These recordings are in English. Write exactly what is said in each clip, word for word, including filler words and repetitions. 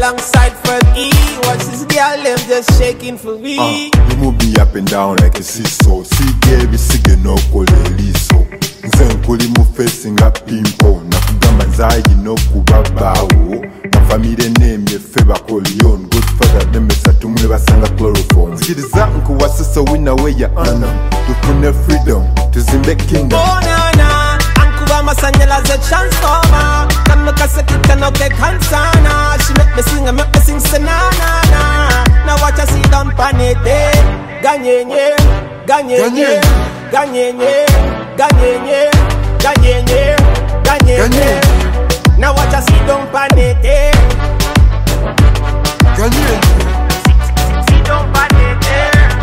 alongside Fergie. Watch this girl, them just shaking for me. Uh, you move me up and down like a seesaw. See, baby, sige no koleliso. Nze nkuli mu facing a pimpo. Nakugamba nzayi no kubabawo. Na family name ye Feba Corleone. Godfather nemesa tumwe basanga chloroform. Sikiriza nkuwasisa wina we ya ana. Tufune freedom, tuzimbe kingdom. Oh na na, ankuba masanyela ze transformer. Kano kasekita no ke kansana. She make me sing, make me sing se na na na. Now watch I see down panete. Ganyenye, ganyenye, ganyenye, ganyenye, ganyenye, ganyenye. Now watch I see down panete. Ganyenye, see down panete.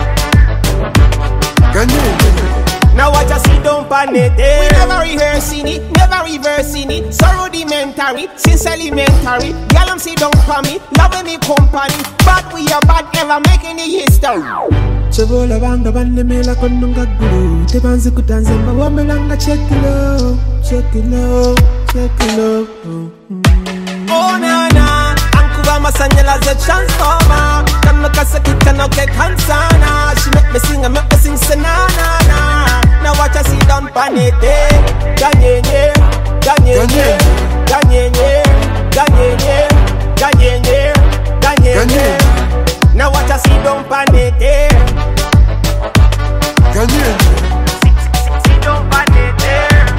ganyenye. Now watch I see down panete. We never rehearsing it, never reversing it. So rudimentary, since elementary. Girl, I'm see down for me, loving me company. But we are bad, ever making the history. Chabola banga bande mela konunga guru. Te banze kutanze mbawa melanga check it low, check it low, check it low. Oh na na, ankuba masanyela ze transformer. Kano kasekita no ke kansana. She make me sing, make me sing se na na na. Now watch I see down panete. Ganyenye, ganyenye, ganyenye, ganyenye, ganyenye, ganyenye. Now watch I see down panete. Ganyenye, see down panete.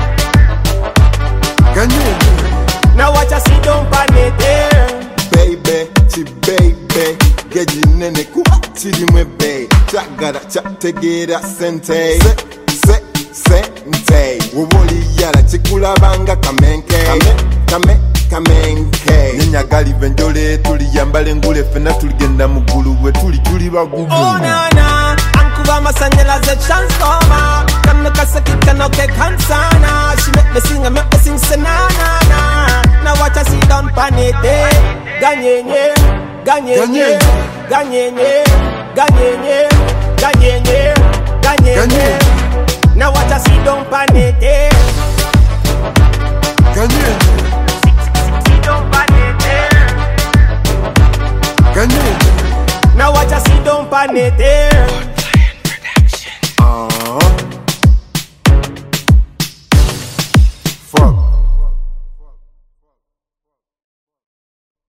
ganyenye. Now watch I see down panete. Baby, chi baby, geji nene ku chiri mwe bay. Chagara chategera sente. Se, se, sente. Woboli yala chikula banga kamenke. Kame, kame, kamenke. Ninya gali venjole tuli yambale ngule fena tuli genda mugulu we tuli tuli bagubu. Oh na na, ankuba masanyela ze transformer. Kano kasekita no ke kansana. She make me sing, make me sing se na na na. Now watch I see down panete. Ganyenye, ganyenye, ganyenye, ganyenye, ganyenye, ganyenye. Now watch I see down panete. Ganyenye, See down panete. ganyenye. Now watch I see down panete.